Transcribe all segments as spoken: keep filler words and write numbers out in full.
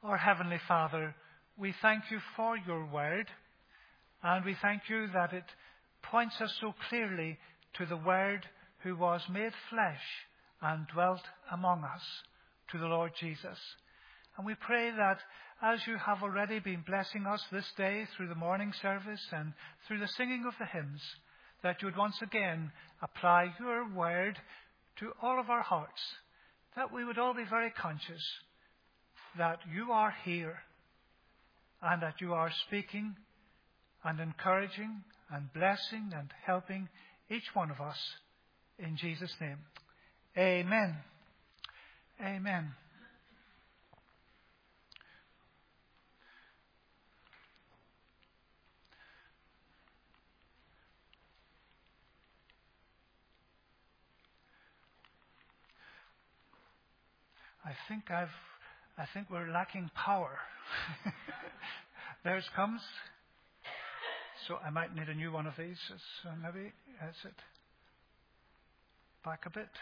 Our Heavenly Father, we thank you for your word, and we thank you that it points us so clearly to the Word who was made flesh and dwelt among us, to the Lord Jesus. And we pray that as you have already been blessing us this day through the morning service and through the singing of the hymns, that you would once again apply your word to all of our hearts, that we would all be very conscious that you are here and that you are speaking and encouraging and blessing and helping each one of us. In Jesus' name. Amen. Amen. I think I've I think we're lacking power. There it comes. So I might need a new one of these. So maybe that's it. Back a bit.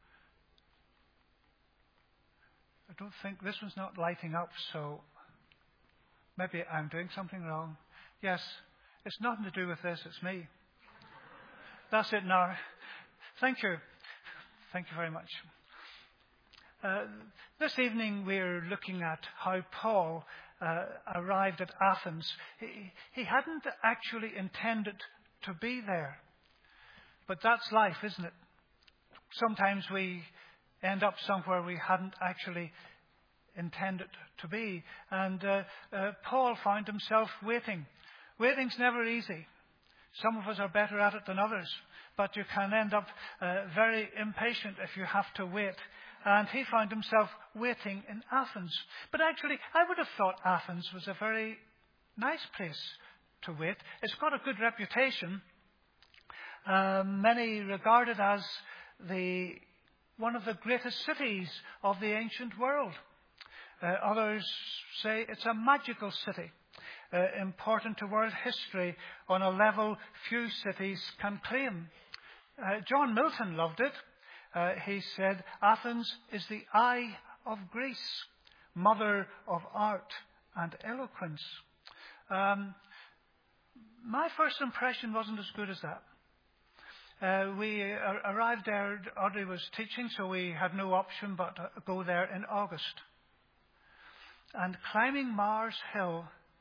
I don't think this one's not lighting up, so maybe I'm doing something wrong. Yes, it's nothing to do with this, it's me. That's it now. Thank you. Thank you very much. Uh, this evening we're looking at how Paul uh, arrived at Athens. He, he hadn't actually intended to be there. But that's life, isn't it? Sometimes we end up somewhere we hadn't actually intended to be. And uh, uh, Paul found himself waiting. Waiting's never easy. Some of us are better at it than others. But you can end up uh, very impatient if you have to wait. And he found himself waiting in Athens. But actually, I would have thought Athens was a very nice place to wait. It's got a good reputation. Uh, many regard it as the one of the greatest cities of the ancient world. Uh, others say it's a magical city, uh, important to world history on a level few cities can claim. Uh, John Milton loved it. Uh, he said, Athens is the eye of Greece, mother of art and eloquence. Um, my first impression wasn't as good as that. Uh, we uh, arrived there, Audrey was teaching, so we had no option but to go there in August. And climbing Mars Hill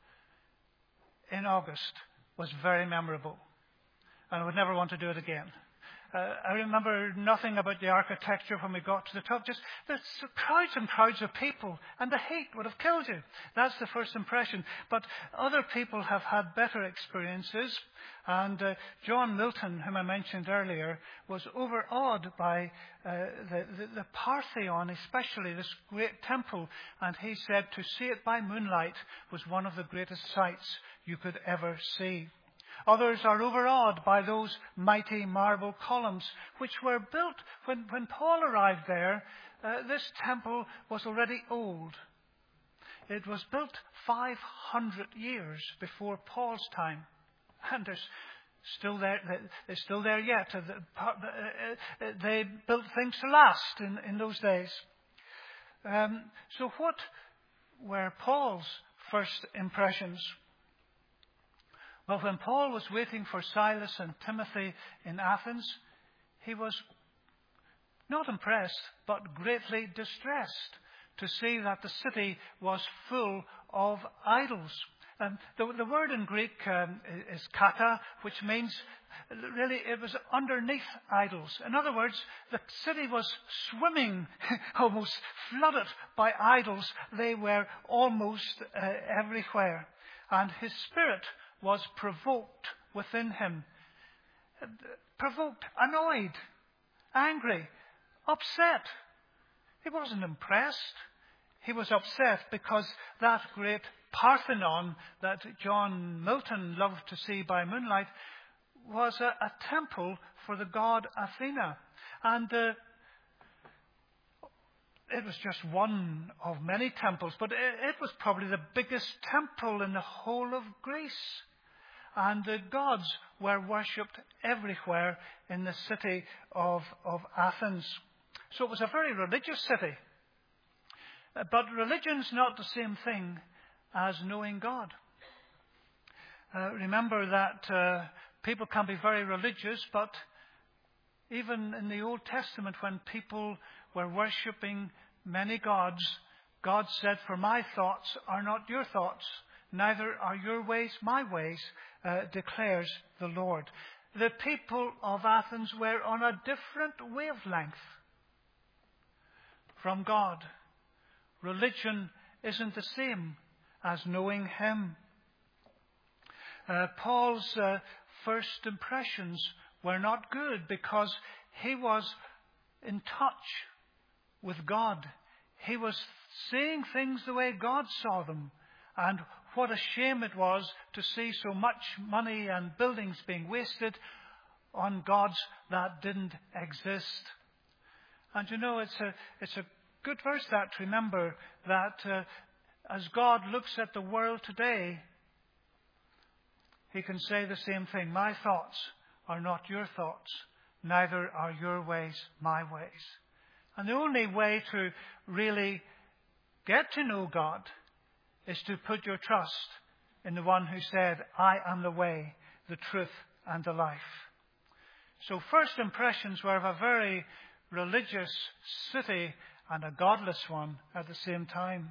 in August was very memorable. And I would never want to do it again. Uh, I remember nothing about the architecture when we got to the top. Just there's crowds and crowds of people, and the heat would have killed you. That's the first impression. But other people have had better experiences. And uh, John Milton, whom I mentioned earlier, was overawed by uh, the, the, the Parthenon, especially this great temple. And he said to see it by moonlight was one of the greatest sights you could ever see. Others are overawed by those mighty marble columns which were built when, when Paul arrived there. Uh, this temple was already old. It was built five hundred years before Paul's time. And there's still there, it's still there yet. They built things to last in, in those days. Um, so what were Paul's first impressions? Well, when Paul was waiting for Silas and Timothy in Athens, he was not impressed, but greatly distressed to see that the city was full of idols. Um, the, the word in Greek um, is kata, which means really it was underneath idols. In other words, the city was swimming, almost flooded by idols. They were almost uh, everywhere. And his spirit was provoked within him. Provoked, annoyed, angry, upset. He wasn't impressed. He was upset because that great Parthenon that John Milton loved to see by moonlight was a, a temple for the god Athena. And uh, it was just one of many temples, but it, it was probably the biggest temple in the whole of Greece. And the gods were worshipped everywhere in the city of, of Athens. So it was a very religious city. But religion's not the same thing as knowing God. Uh, remember that uh, people can be very religious, but even in the Old Testament, when people were worshipping many gods, God said, "For my thoughts are not your thoughts, neither are your ways my ways, uh, declares the Lord." The people of Athens were on a different wavelength from God. Religion isn't the same as knowing Him. Uh, Paul's uh, first impressions were not good because he was in touch with God. He was seeing things the way God saw them. And what a shame it was to see so much money and buildings being wasted on gods that didn't exist. And you know, it's a, it's a good verse that to remember that uh, as God looks at the world today, He can say the same thing. "My thoughts are not your thoughts, neither are your ways my ways." And the only way to really get to know God is to put your trust in the one who said, "I am the way, the truth, and the life." So first impressions were of a very religious city and a godless one at the same time.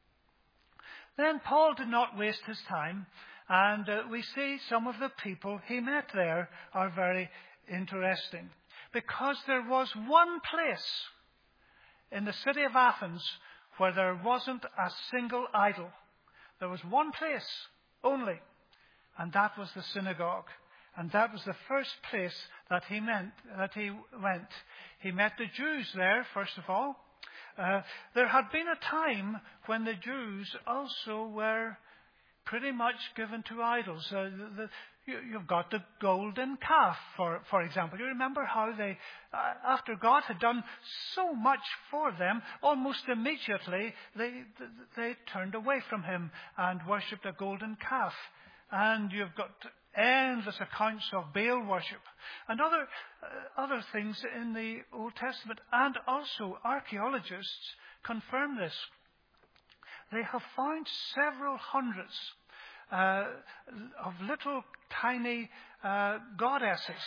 Then Paul did not waste his time, and uh, we see some of the people he met there are very interesting. Because there was one place in the city of Athens where there wasn't a single idol. There was one place only, and that was the synagogue. And that was the first place that he meant that he went. He met the Jews there, first of all. Uh, there had been a time when the Jews also were pretty much given to idols. Uh, the, the, you, you've got the golden calf, for, for example. You remember how they, uh, after God had done so much for them, almost immediately they, they turned away from Him and worshipped a golden calf. And you've got endless accounts of Baal worship and other uh, other things in the Old Testament. And also archaeologists confirm this. They have found several hundreds uh, of little tiny uh, goddesses.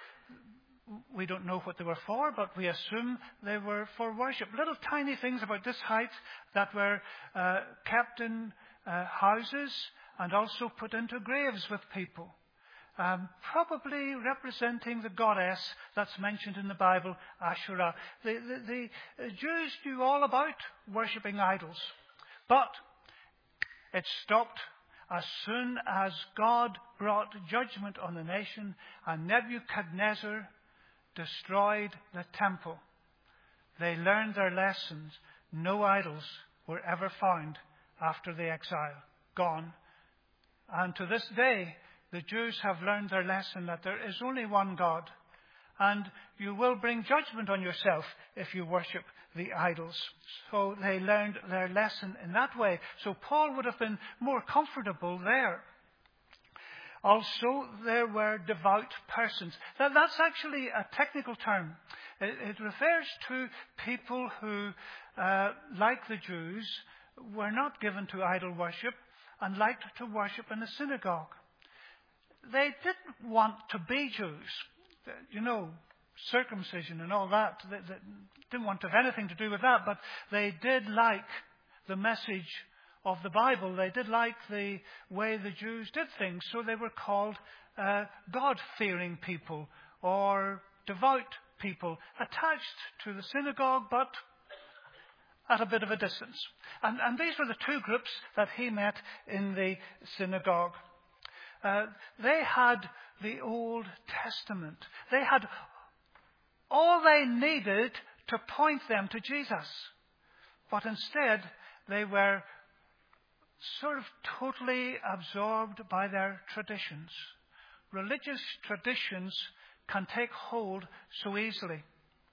We don't know what they were for, but we assume they were for worship. Little tiny things about this height that were uh, kept in uh, houses and also put into graves with people. Um, probably representing the goddess that's mentioned in the Bible, Asherah. The, the, the Jews knew all about worshipping idols. But it stopped as soon as God brought judgment on the nation and Nebuchadnezzar destroyed the temple. They learned their lessons. No idols were ever found after the exile. Gone. And to this day, the Jews have learned their lesson that there is only one God. And you will bring judgment on yourself if you worship the idols. So they learned their lesson in that way. So Paul would have been more comfortable there. Also, there were devout persons. That, that's actually a technical term. It, it refers to people who, uh, like the Jews, were not given to idol worship and liked to worship in a synagogue. They didn't want to be Jews. You know, circumcision and all that. They, they didn't want to have anything to do with that, but they did like the message of the Bible. They did like the way the Jews did things, so they were called uh, God-fearing people or devout people, attached to the synagogue, but at a bit of a distance. And, and these were the two groups that he met in the synagogue. Uh, they had the Old Testament. They had all they needed to point them to Jesus. But instead, they were sort of totally absorbed by their traditions. Religious traditions can take hold so easily.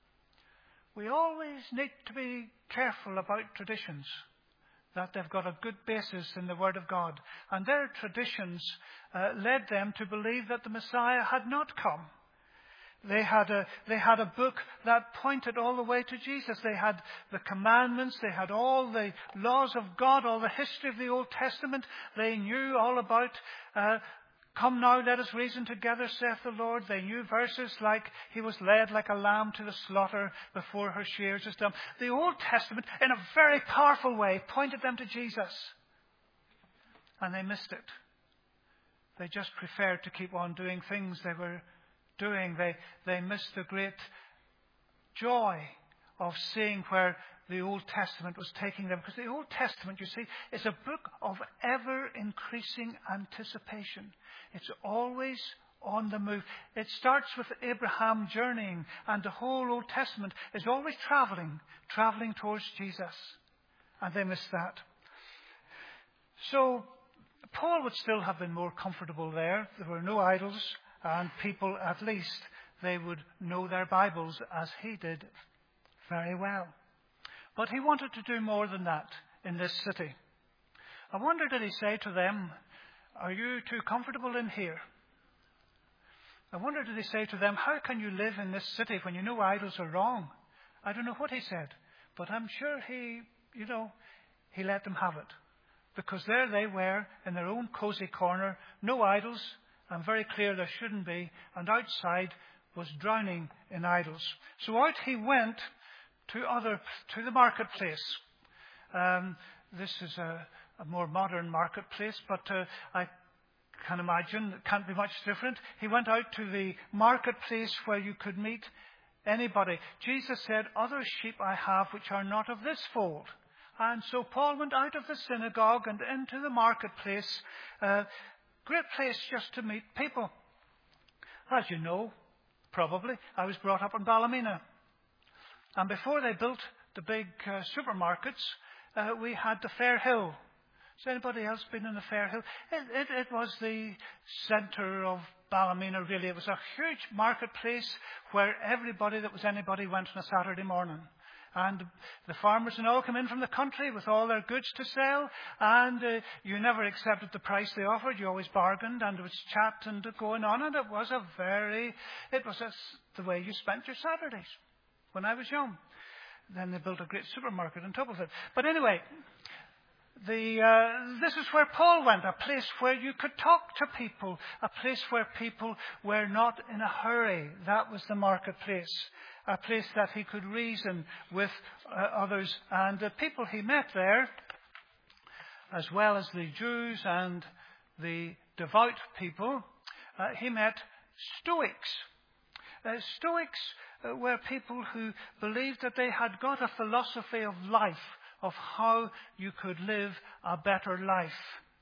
We always need to be careful about traditions, that they've got a good basis in the Word of God. And their traditions uh, led them to believe that the Messiah had not come. They had a, they had a book that pointed all the way to Jesus. They had the commandments. They had all the laws of God, all the history of the Old Testament. They knew all about, uh, come now, let us reason together, saith the Lord. They knew verses like, he was led like a lamb to the slaughter before her shears is dumb. The Old Testament, in a very powerful way, pointed them to Jesus. And they missed it. They just preferred to keep on doing things they were doing. They, they missed the great joy of seeing where the Old Testament was taking them. Because the Old Testament, you see, is a book of ever-increasing anticipation. It's always on the move. It starts with Abraham journeying, and the whole Old Testament is always traveling, traveling towards Jesus. And they missed that. So Paul would still have been more comfortable there. There were no idols. And people, at least, they would know their Bibles as he did very well. But he wanted to do more than that in this city. I wonder, did he say to them, are you too comfortable in here? I wonder, did he say to them, how can you live in this city when you know idols are wrong? I don't know what he said, but I'm sure he, you know, he let them have it. Because there they were in their own cozy corner, no idols. And very clear there shouldn't be, and outside was drowning in idols. So out he went to other to the marketplace. Um, this is a, a more modern marketplace, but uh, I can imagine it can't be much different. He went out to the marketplace where you could meet anybody. Jesus said, other sheep I have which are not of this fold. And so Paul went out of the synagogue and into the marketplace. Uh, Great place just to meet people. As you know, probably, I was brought up in Ballymena. And before they built the big uh, supermarkets, uh, we had the Fair Hill. Has anybody else been in the Fair Hill? It, it, it was the centre of Ballymena, really. It was a huge marketplace where everybody that was anybody went on a Saturday morning. And the farmers and all come in from the country with all their goods to sell. And uh, you never accepted the price they offered. You always bargained, and there was chat and going on. And it was a very, it was a, the way you spent your Saturdays when I was young. Then they built a great supermarket on top of it. But anyway, the uh, this is where Paul went, a place where you could talk to people, a place where people were not in a hurry. That was the marketplace. A place that he could reason with uh, others. And the people he met there, as well as the Jews and the devout people, uh, he met Stoics. Uh, Stoics uh, were people who believed that they had got a philosophy of life, of how you could live a better life.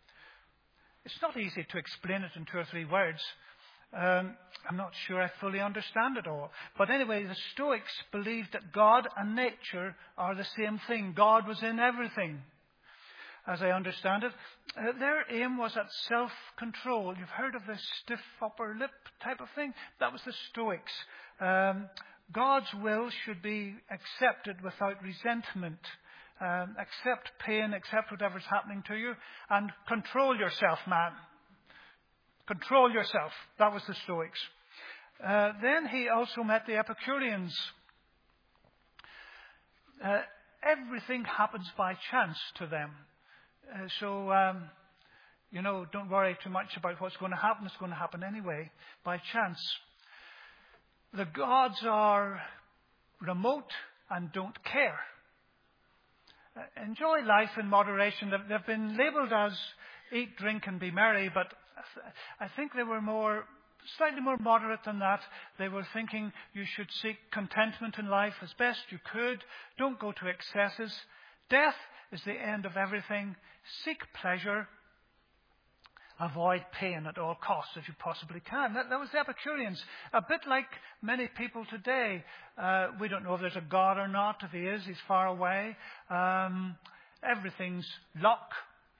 It's not easy to explain it in two or three words. Um, I'm not sure I fully understand it all. But anyway, the Stoics believed that God and nature are the same thing. God was in everything, as I understand it. Uh, their aim was at self-control. You've heard of the stiff upper lip type of thing? That was the Stoics. Um, God's will should be accepted without resentment. Um, accept pain, accept whatever's happening to you, and control yourself, man. Control yourself. That was the Stoics. Uh, then he also met the Epicureans. Uh, everything happens by chance to them. Uh, so, um, you know, don't worry too much about what's going to happen. It's going to happen anyway, by chance. The gods are remote and don't care. Uh, enjoy life in moderation. They've, they've been labelled as eat, drink, and be merry, but I think they were more, slightly more moderate than that. They were thinking you should seek contentment in life as best you could. Don't go to excesses. Death is the end of everything. Seek pleasure. Avoid pain at all costs if you possibly can. That, that was the Epicureans. A bit like many people today. Uh, we don't know if there's a God or not. If he is, he's far away. Um, everything's luck.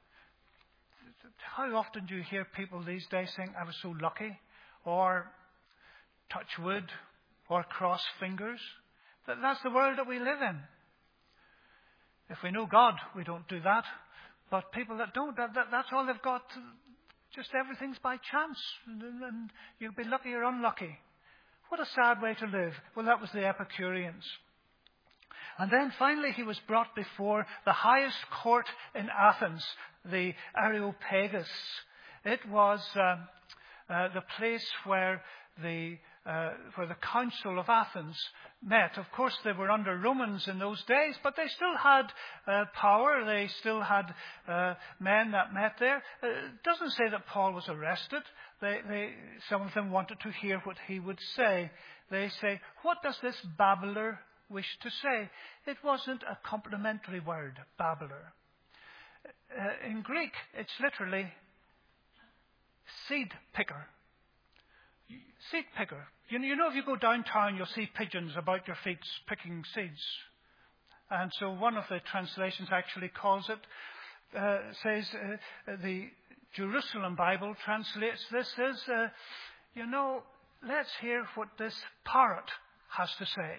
How often do you hear people these days saying, I was so lucky, or touch wood, or cross fingers? That, that's the world that we live in. If we know God, we don't do that. But people that don't, that, that, that's all they've got. Just everything's by chance. And, and you'll be lucky or unlucky. What a sad way to live. Well, that was the Epicureans. And then finally he was brought before the highest court in Athens, the Areopagus. It was uh, uh, the place where the uh, where the Council of Athens met. Of course, they were under Romans in those days, but they still had uh, power. They still had uh, men that met there. Uh, it doesn't say that Paul was arrested. They, they, some of them wanted to hear what he would say. They say, "What does this babbler wish to say?" It wasn't a complimentary word, babbler. Uh, in Greek, it's literally seed picker. Seed picker. You, you know, if you go downtown, you'll see pigeons about your feet picking seeds. And so one of the translations actually calls it, uh, says, uh, the Jerusalem Bible translates this as, uh, you know, let's hear what this parrot has to say.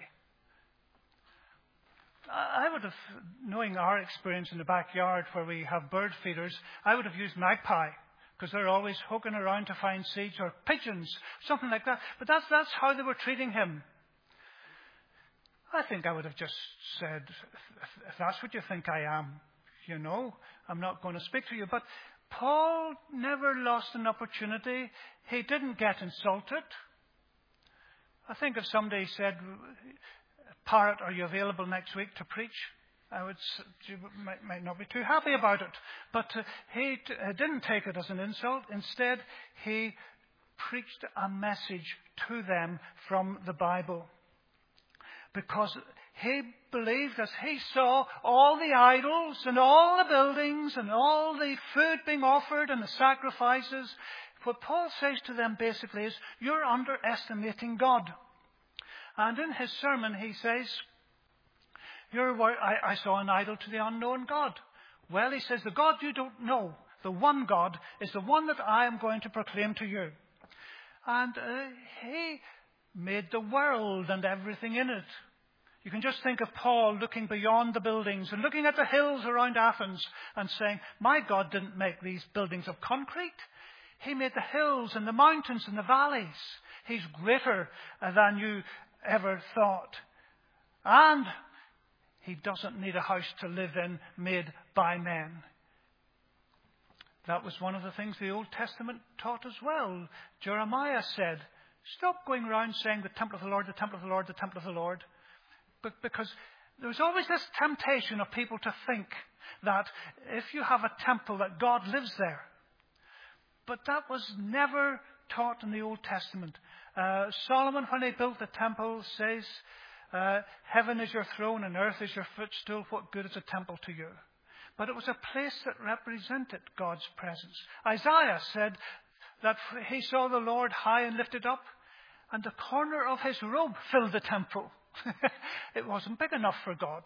I would have, knowing our experience in the backyard where we have bird feeders, I would have used magpie, because they're always hooking around to find seeds, or pigeons, something like that. But that's, that's how they were treating him. I think I would have just said, if, if that's what you think I am, you know, I'm not going to speak to you. But Paul never lost an opportunity. He didn't get insulted. I think if somebody said, "Parrot, are you available next week to preach?" I would you might, might not be too happy about it. But uh, he t- uh, didn't take it as an insult. Instead, he preached a message to them from the Bible. Because he believed, as he saw all the idols and all the buildings and all the food being offered and the sacrifices, what Paul says to them basically is, you're underestimating God. And in his sermon he says, You're, I, I saw an idol to the unknown God. Well, he says, the God you don't know, the one God, is the one that I am going to proclaim to you. And uh, he made the world and everything in it. You can just think of Paul looking beyond the buildings and looking at the hills around Athens and saying, my God didn't make these buildings of concrete. He made the hills and the mountains and the valleys. He's greater than you ever thought. And he doesn't need a house to live in made by men. That was one of the things the Old Testament taught as well. Jeremiah said, stop going around saying the temple of the Lord, the temple of the Lord, the temple of the Lord. But because there's always this temptation of people to think that if you have a temple that God lives there. But that was never taught in the Old Testament. Uh, Solomon, when he built the temple, says, uh, heaven is your throne and earth is your footstool. What good is a temple to you? But it was a place that represented God's presence. Isaiah said that he saw the Lord high and lifted up, and the corner of his robe filled the temple. It wasn't big enough for God.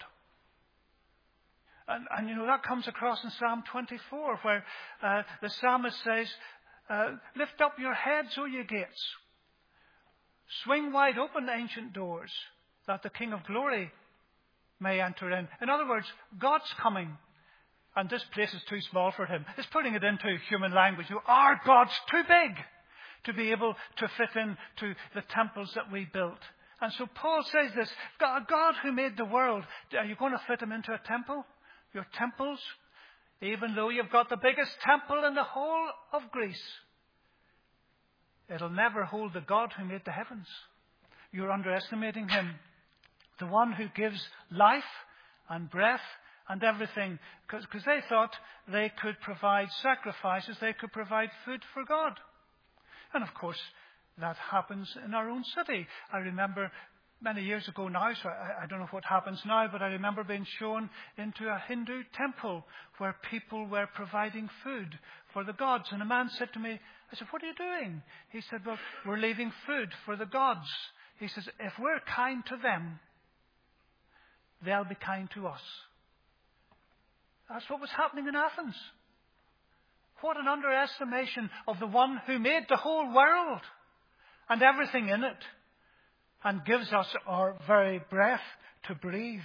And, and you know, that comes across in Psalm twenty-four, where uh, the psalmist says, uh, lift up your heads, O ye gates. Swing wide open the ancient doors, that the King of glory may enter in. In other words, God's coming. And this place is too small for him. It's putting it into human language. Our God's too big to be able to fit into the temples that we built. And so Paul says this, God who made the world, are you going to fit him into a temple? Your temples, even though you've got the biggest temple in the whole of Greece, it'll never hold the God who made the heavens. You're underestimating him. The one who gives life and breath and everything, because they thought they could provide sacrifices, they could provide food for God. And of course, that happens in our own city. I remember many years ago now, so I, I don't know what happens now, but I remember being shown into a Hindu temple where people were providing food for the gods. And a man said to me, I said, what are you doing? He said, well, we're leaving food for the gods. He says, if we're kind to them, they'll be kind to us. That's what was happening in Athens. What an underestimation of the one who made the whole world and everything in it, and gives us our very breath to breathe.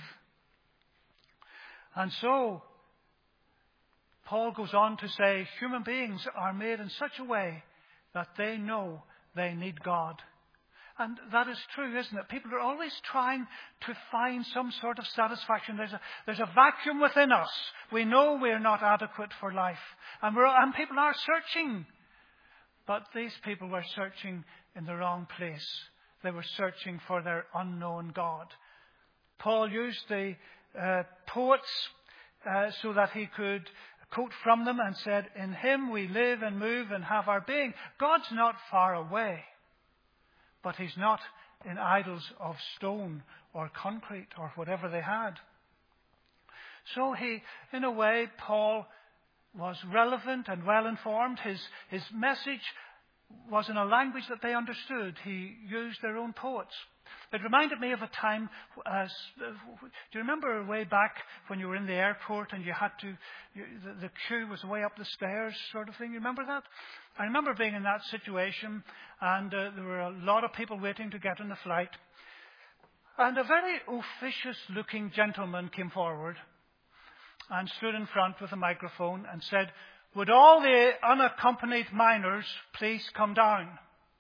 And so, Paul goes on to say, human beings are made in such a way that they know they need God. And that is true, isn't it? People are always trying to find some sort of satisfaction. There's a, there's a vacuum within us. We know we're not adequate for life. And, we're, and people are searching. But these people were searching in the wrong place. They were searching for their unknown God. Paul used the uh, poets uh, so that he could quote from them and said, "In him we live and move and have our being." God's not far away. But he's not in idols of stone or concrete or whatever they had. So he, in a way, Paul was relevant and well informed. His, his message was in a language that they understood. He used their own poets. It reminded me of a time, uh, do you remember way back when you were in the airport and you had to, you, the, the queue was way up the stairs sort of thing? You remember that? I remember being in that situation, and uh, there were a lot of people waiting to get on the flight. And a very officious looking gentleman came forward and stood in front with a microphone and said, "Would all the unaccompanied minors please come down?"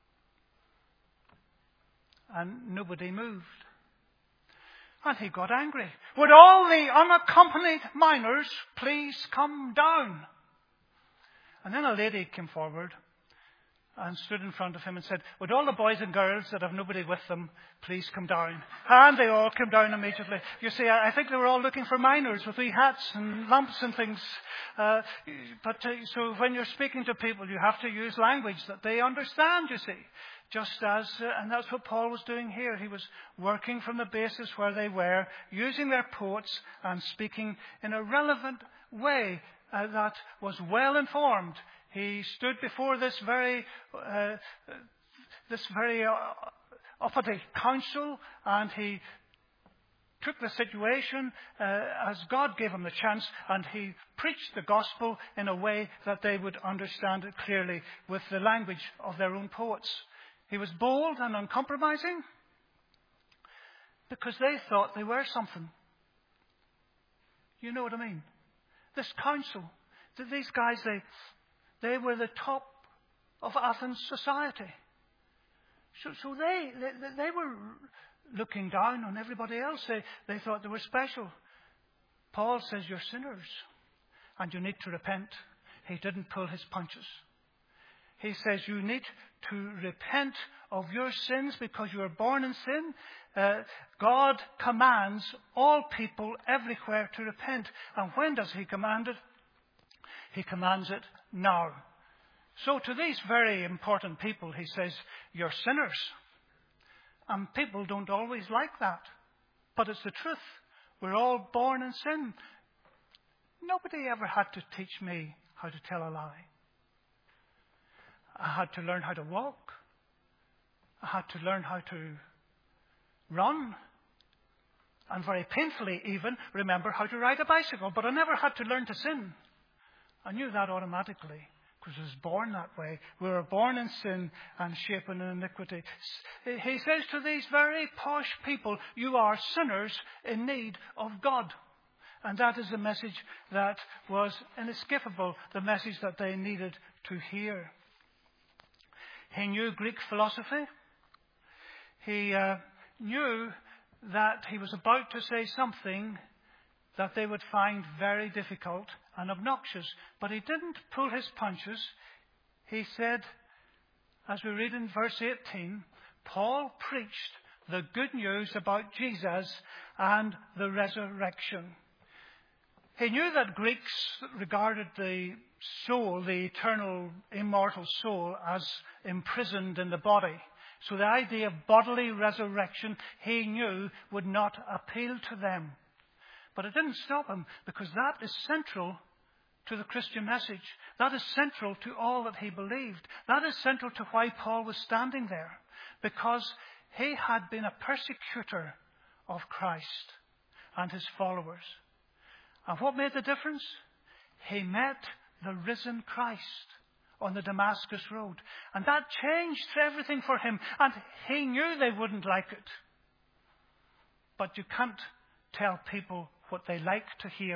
And nobody moved. And he got angry. "Would all the unaccompanied minors please come down?" And then a lady came forward and stood in front of him and said, "Would all the boys and girls that have nobody with them please come down?" And they all came down immediately. You see, I think they were all looking for miners with wee hats and lamps and things. Uh, but uh, so when you're speaking to people, you have to use language that they understand, you see. Just as, uh, and that's what Paul was doing here. He was working from the basis where they were, using their poets and speaking in a relevant way uh, that was well informed. He stood before this very, uh, this very uh, uppity council, and he took the situation uh, as God gave him the chance, and he preached the gospel in a way that they would understand it clearly with the language of their own poets. He was bold and uncompromising because they thought they were something. You know what I mean? This council, these guys, they, they were the top of Athens society. So, so they, they, they were looking down on everybody else. They, they thought they were special. Paul says, "You're sinners and you need to repent." He didn't pull his punches. He says you need to repent of your sins because you were born in sin. Uh, God commands all people everywhere to repent. And when does he command it? He commands it now. So to these very important people, he says, "You're sinners." And people don't always like that. But it's the truth. We're all born in sin. Nobody ever had to teach me how to tell a lie. I had to learn how to walk. I had to learn how to run. And very painfully even remember how to ride a bicycle. But I never had to learn to sin. I knew that automatically because I was born that way. We were born in sin and shapen in iniquity. He says to these very posh people, "You are sinners in need of God." And that is the message that was inescapable, the message that they needed to hear. He knew Greek philosophy. He uh, knew that he was about to say something that they would find very difficult and obnoxious. But he didn't pull his punches. He said, as we read in verse eighteen, Paul preached the good news about Jesus and the resurrection. He knew that Greeks regarded the soul, the eternal, immortal soul, as imprisoned in the body. So the idea of bodily resurrection, he knew, would not appeal to them. But it didn't stop him, because that is central to the Christian message. That is central to all that he believed. That is central to why Paul was standing there, because he had been a persecutor of Christ and his followers. And what made the difference? He met the risen Christ on the Damascus Road. And that changed everything for him. And he knew they wouldn't like it. But you can't tell people what they like to hear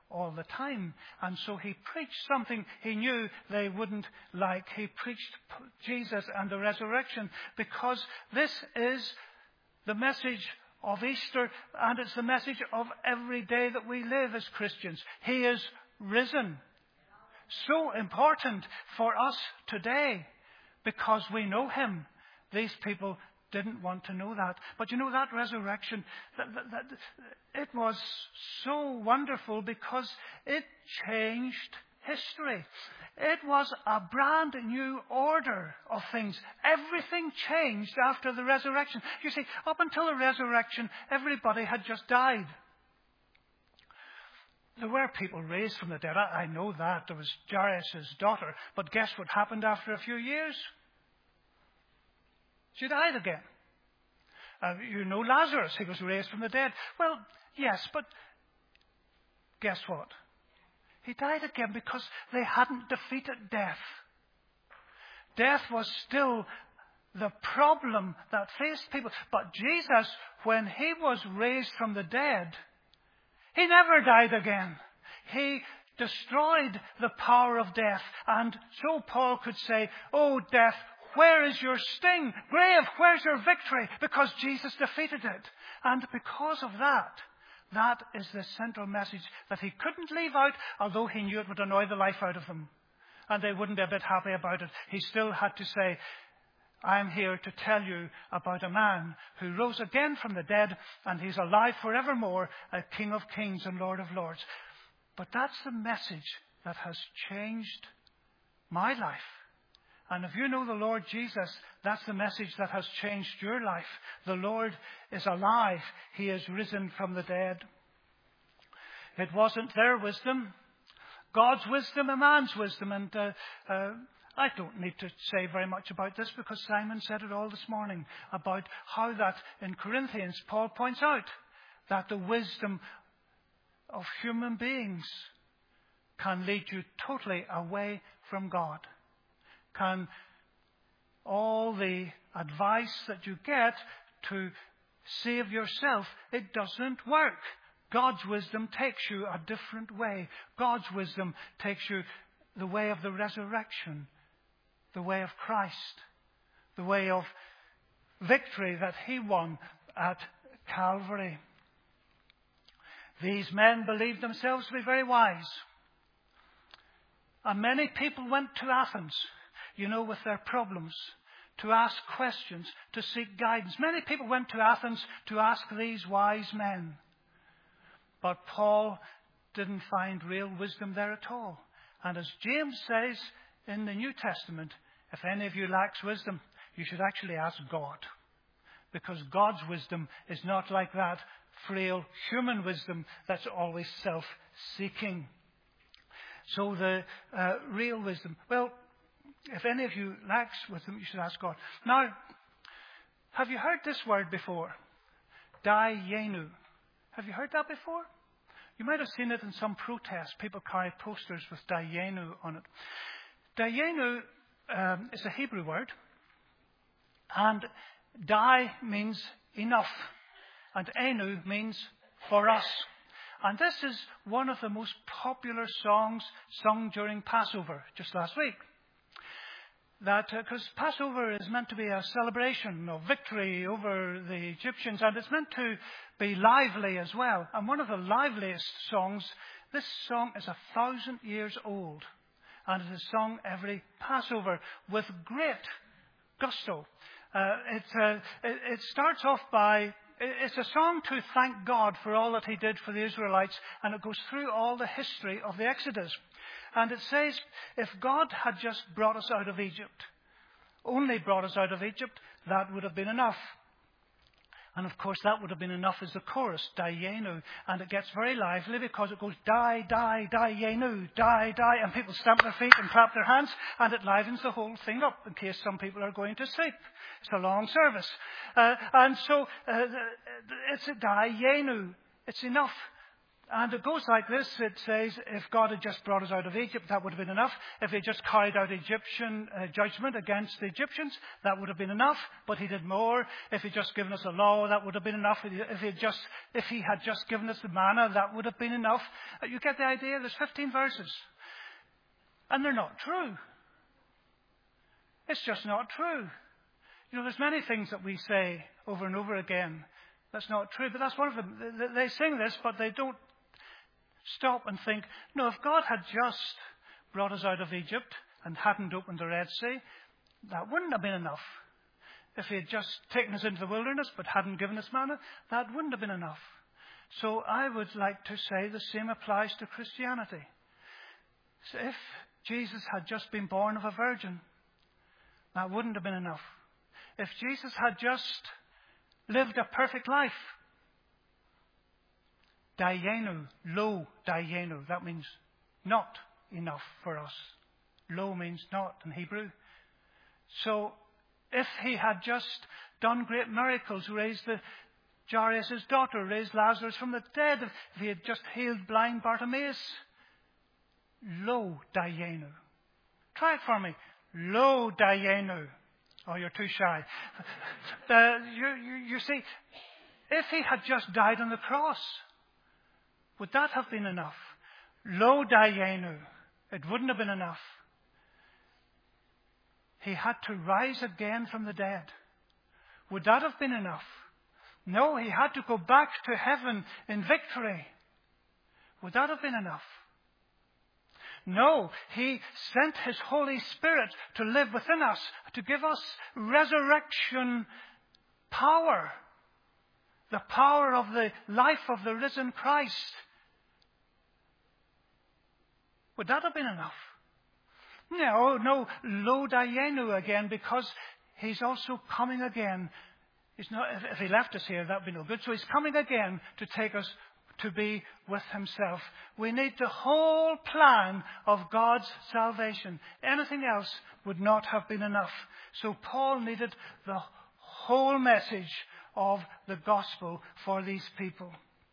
all the time. And so he preached something he knew they wouldn't like. He preached Jesus and the resurrection, because this is the message of Easter, and it's the message of every day that we live as Christians. He is risen. So important for us today, because we know him. These people didn't want to know that. But you know, that resurrection, that, that, that, it was so wonderful because it changed history. It was a brand new order of things. Everything changed after the resurrection. You see, up until the resurrection, everybody had just died. There were people raised from the dead. I, I know that. There was Jairus' daughter. But guess what happened after a few years? She died again. Uh, you know Lazarus. He was raised from the dead. Well, yes, but guess what? He died again because they hadn't defeated death. Death was still the problem that faced people. But Jesus, when he was raised from the dead, he never died again. He destroyed the power of death. And so Paul could say, "Oh, death, where is your sting? Grave, where's your victory?" Because Jesus defeated it. And because of that, that is the central message that he couldn't leave out, although he knew it would annoy the life out of them. And they wouldn't be a bit happy about it. He still had to say, "I'm here to tell you about a man who rose again from the dead, and he's alive forevermore, a King of Kings and Lord of Lords." But that's the message that has changed my life. And if you know the Lord Jesus, that's the message that has changed your life. The Lord is alive. He is risen from the dead. It wasn't their wisdom, God's wisdom and man's wisdom. And uh, uh, I don't need to say very much about this, because Simon said it all this morning about how that in Corinthians, Paul points out that the wisdom of human beings can lead you totally away from God. Can all the advice that you get to save yourself, it doesn't work. God's wisdom takes you a different way. God's wisdom takes you the way of the resurrection, the way of Christ, the way of victory that he won at Calvary. These men believed themselves to be very wise. And many people went to Athens, you know, with their problems, to ask questions, to seek guidance. Many people went to Athens to ask these wise men. But Paul didn't find real wisdom there at all. And as James says in the New Testament, if any of you lacks wisdom, you should actually ask God. Because God's wisdom is not like that frail human wisdom that's always self-seeking. So the uh, real wisdom, well, if any of you lacks wisdom, you should ask God. Now, have you heard this word before? Dayenu. Have you heard that before? You might have seen it in some protest. People carry posters with Dayenu on it. Dayenu um, is a Hebrew word. And Dai means enough. And Enu means for us. And this is one of the most popular songs sung during Passover, just last week. That because uh, Passover is meant to be a celebration of victory over the Egyptians, and it's meant to be lively as well. And one of the liveliest songs, this song is a thousand years old, and it is sung every Passover with great gusto. Uh, it, uh, it, it starts off by, it's a song to thank God for all that he did for the Israelites, and it goes through all the history of the Exodus. And it says, if God had just brought us out of Egypt, only brought us out of Egypt, that would have been enough. And of course, that would have been enough as the chorus, Dayenu. And it gets very lively because it goes, die, die, Dayenu, die, die. And people stamp their feet and clap their hands, and it livens the whole thing up in case some people are going to sleep. It's a long service. Uh, and so, uh, it's a Dayenu. It's enough. And it goes like this. It says, if God had just brought us out of Egypt, that would have been enough. If he just carried out Egyptian uh, judgment against the Egyptians, that would have been enough. But he did more. If he just given us a law, that would have been enough. If he, just, if he had just given us the manna, that would have been enough. Uh, you get the idea? There's fifteen verses. And they're not true. It's just not true. You know, there's many things that we say over and over again that's not true. But that's one of them. They sing this, but they don't stop and think, no, if God had just brought us out of Egypt and hadn't opened the Red Sea, that wouldn't have been enough. If he had just taken us into the wilderness but hadn't given us manna, that wouldn't have been enough. So I would like to say the same applies to Christianity. So if Jesus had just been born of a virgin, that wouldn't have been enough. If Jesus had just lived a perfect life, Dayenu, lo dayenu, that means not enough for us. Lo means not in Hebrew. So if he had just done great miracles, raised the Jairus' daughter, raised Lazarus from the dead, if he had just healed blind Bartimaeus, lo dayenu. Try it for me. Lo dayenu. Oh, you're too shy. uh, you, you, you see, if he had just died on the cross, would that have been enough? Lo dayenu. It wouldn't have been enough. He had to rise again from the dead. Would that have been enough? No, he had to go back to heaven in victory. Would that have been enough? No, he sent his Holy Spirit to live within us, to give us resurrection power. The power of the life of the risen Christ. Would that have been enough? No, no, lo dayenu again, because he's also coming again. He's not, if, if he left us here, that would be no good. So he's coming again to take us to be with himself. We need the whole plan of God's salvation. Anything else would not have been enough. So Paul needed the whole message of the gospel for these people.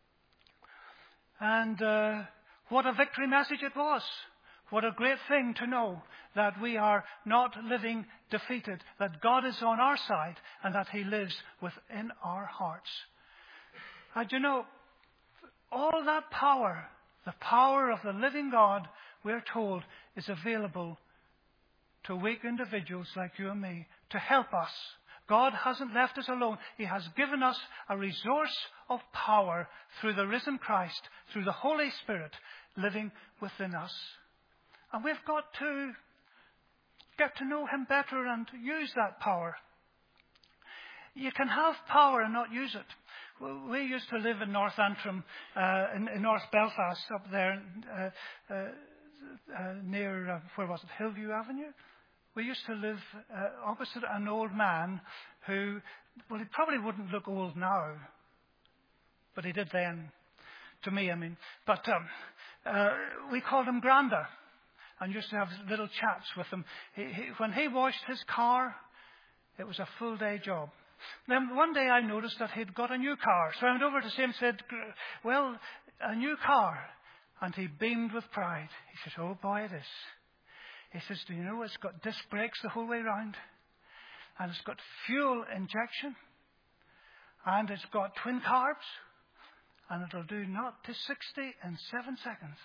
And uh, what a victory message it was. What a great thing to know that we are not living defeated, that God is on our side and that he lives within our hearts. And you know, all that power, the power of the living God, we're told, is available to weak individuals like you and me to help us. God hasn't left us alone. He has given us a resource of power through the risen Christ, through the Holy Spirit living within us. And we've got to get to know him better and use that power. You can have power and not use it. We used to live in North Antrim, uh, in, in North Belfast, up there uh, uh, uh, near, uh, where was it, Hillview Avenue? We used to live uh, opposite an old man who, well, he probably wouldn't look old now, but he did then, to me, I mean. But um, uh, we called him Granda, and used to have little chats with him. He, he, when he washed his car, it was a full-day job. Then one day I noticed that he'd got a new car. So I went over to him and said, well, a new car. And he beamed with pride. He said, oh boy, it is. He says, do you know it's got disc brakes the whole way round? And it's got fuel injection. And it's got twin carbs. And it'll do zero to sixty in seven seconds.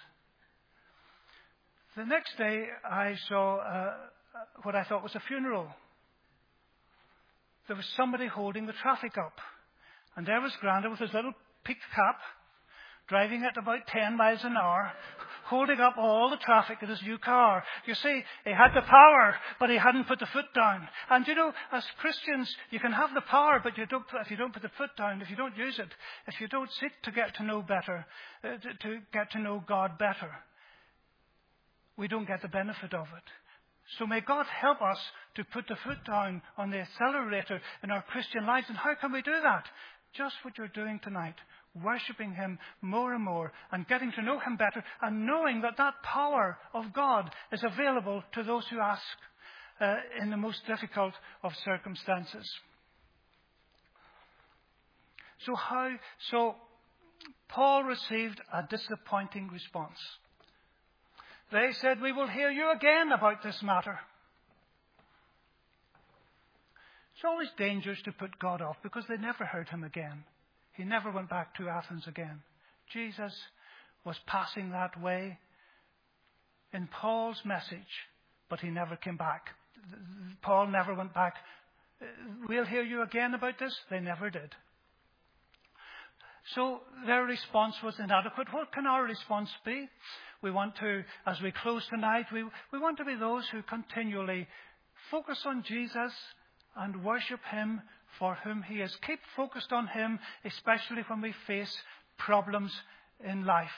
The next day I saw uh, what I thought was a funeral. There was somebody holding the traffic up. And there was Granda with his little peaked cap, driving at about ten miles an hour, holding up all the traffic in his new car. You see, he had the power, but he hadn't put the foot down. And you know, as Christians, you can have the power, but you don't, if you don't put the foot down, if you don't use it, if you don't seek to get to know better, uh, to, to get to know God better, we don't get the benefit of it. So may God help us to put the foot down on the accelerator in our Christian lives. And how can we do that? Just what you're doing tonight. Worshipping him more and more and getting to know him better and knowing that that power of God is available to those who ask uh, in the most difficult of circumstances. So how, so Paul received a disappointing response. They said, "We will hear you again about this matter." It's always dangerous to put God off because they never heard him again. He never went back to Athens again. Jesus was passing that way in Paul's message, but he never came back. Paul never went back. "We'll hear you again about this." They never did. So their response was inadequate. What can our response be? We want to, as we close tonight, we, we want to be those who continually focus on Jesus and worship him for whom he is. Keep focused on him, especially when we face problems in life.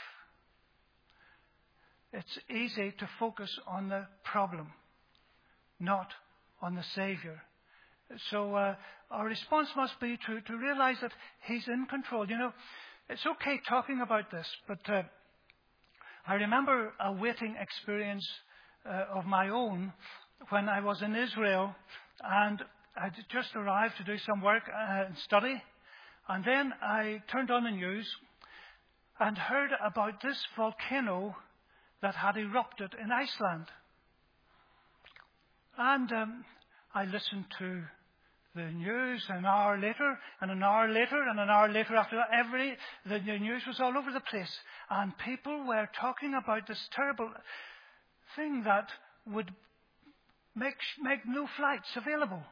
It's easy to focus on the problem, not on the Savior. So uh, our response must be to, to realize that he's in control. You know, it's okay talking about this, but uh, I remember a waiting experience uh, of my own when I was in Israel, and I just arrived to do some work uh, and study, and then I turned on the news and heard about this volcano that had erupted in Iceland. And um, I listened to the news an hour later, and an hour later, and an hour later after that. Every the news was all over the place, and people were talking about this terrible thing that would make make no flights available.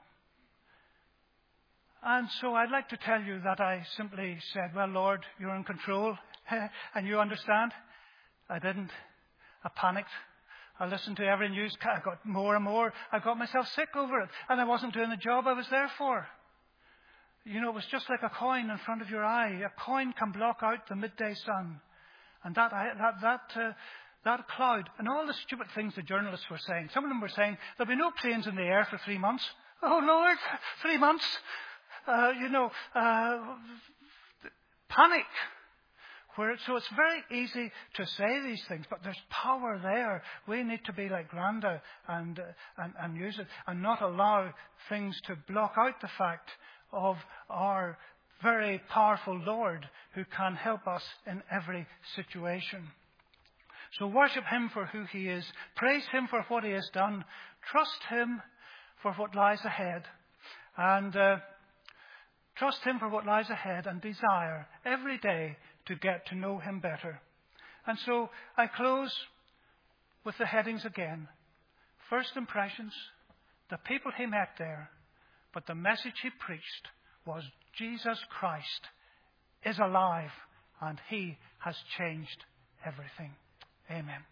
And so I'd like to tell you that I simply said, "Well, Lord, you're in control, and you understand." I didn't. I panicked. I listened to every news. I got more and more. I got myself sick over it. And I wasn't doing the job I was there for. You know, it was just like a coin in front of your eye. A coin can block out the midday sun. And that that that uh, that cloud, and all the stupid things the journalists were saying. Some of them were saying, "There'll be no planes in the air for three months. Oh, Lord, three months. Uh, you know, uh, panic. Where, so it's very easy to say these things, but there's power there. We need to be like Granda and, uh, and, and use it and not allow things to block out the fact of our very powerful Lord who can help us in every situation. So worship him for who he is. Praise him for what he has done. Trust him for what lies ahead. And uh, trust him for what lies ahead and desire every day to get to know him better. And so I close with the headings again. First impressions, the people he met there, but the message he preached was Jesus Christ is alive and he has changed everything. Amen.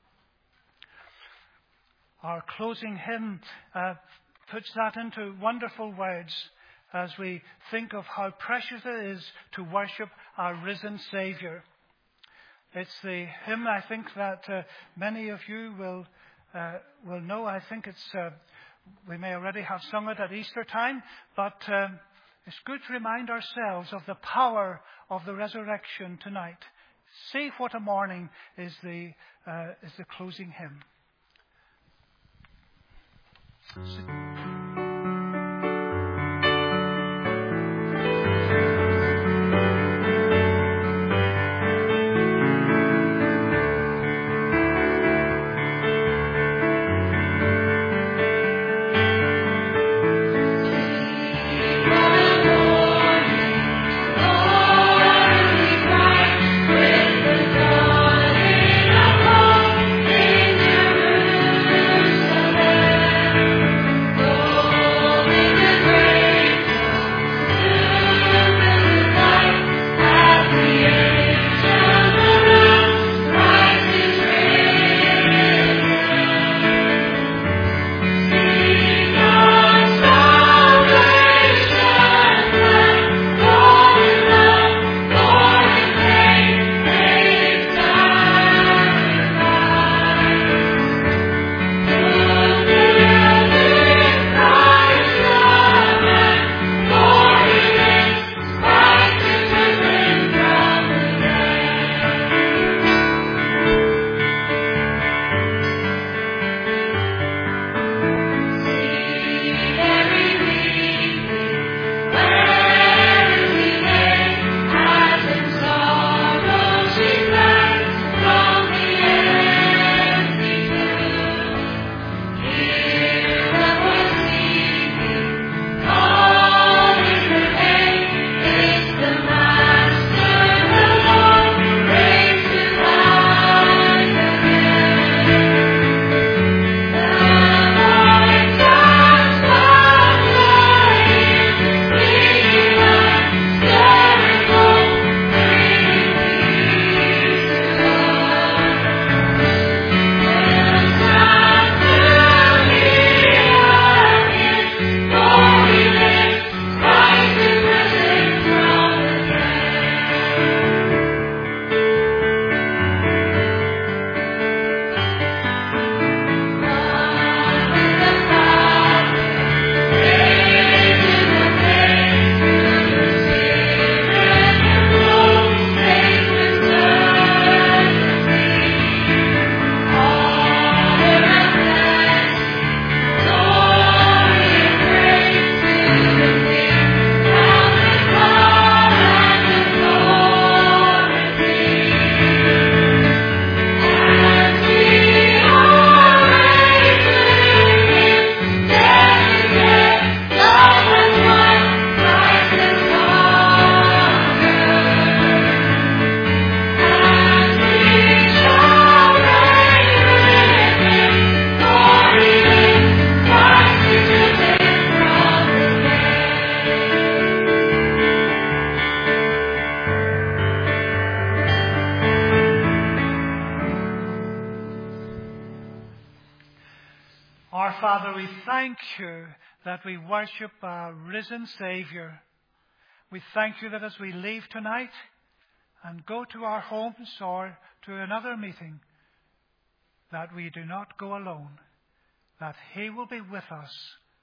Our closing hymn uh, puts that into wonderful words as we think of how precious it is to worship our risen Saviour. It's the hymn, I think, that uh, many of you will uh, will know. I think it's uh, we may already have sung it at Easter time, but um, it's good to remind ourselves of the power of the resurrection tonight. See what a morning is the uh, is the closing hymn. So, Oh Our Father, we thank you that we worship our risen Saviour. We thank you that as we leave tonight and go to our homes or to another meeting, that we do not go alone, that He will be with us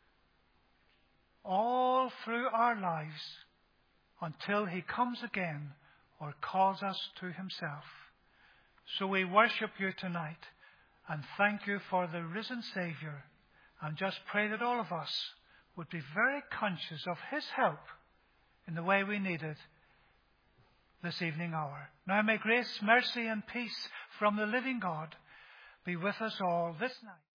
all through our lives until He comes again or calls us to Himself. So we worship you tonight and thank you for the risen Saviour, and just pray that all of us would be very conscious of His help in the way we need it this evening hour. Now may grace, mercy and peace from the living God be with us all this night.